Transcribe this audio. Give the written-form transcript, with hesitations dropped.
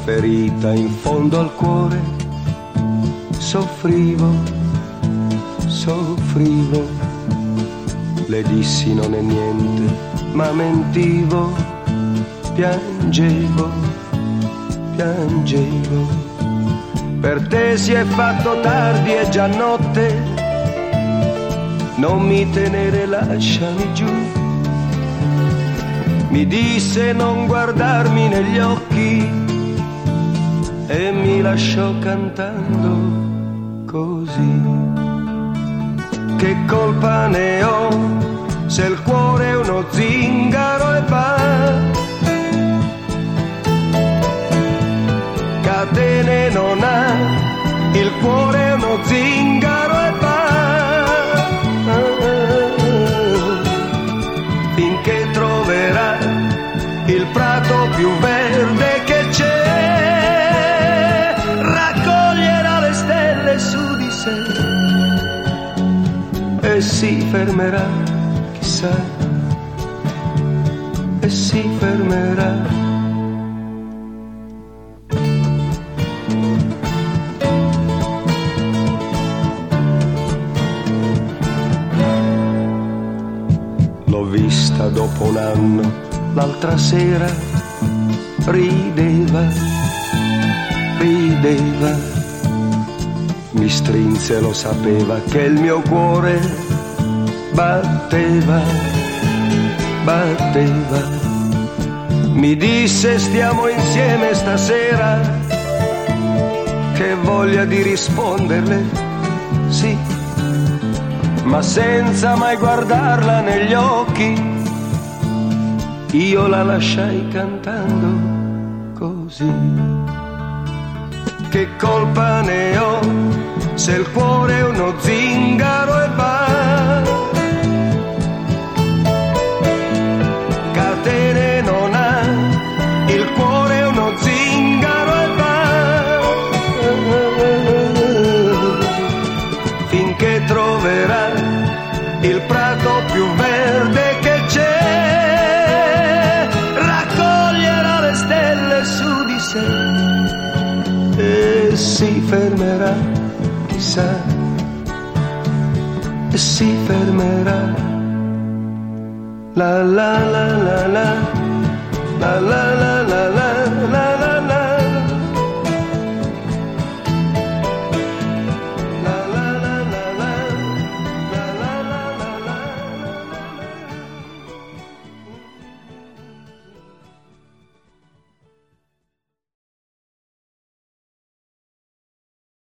ferita in fondo al cuore, soffrivo, le dissi non è niente, ma mentivo, piangevo, per te si è fatto tardi, è già notte, non mi tenere, lasciami giù. Mi disse non guardarmi negli occhi e mi lasciò cantando così. Che colpa ne ho se il cuore è uno zingaro e va, catene non ha, il cuore è uno zingaro e va, finché troverà il prato più verde che c'è, raccoglierà le stelle su di sé e si fermerà, chissà, e si fermerà. L'ho vista dopo un anno, l'altra sera, rideva, mi strinse, lo sapeva che il mio cuore batteva, mi disse stiamo insieme stasera, che voglia di risponderle, sì, ma senza mai guardarla negli occhi, io la lasciai cantando così. Che colpa ne ho se il cuore è uno zingaro e va, catene non ha, il cuore è uno zingaro e va, finché troverà il prato più verde che c'è, raccoglierà le stelle su di sé e si fermerà, chissà, e si fermerà. La la la la la la la la la la.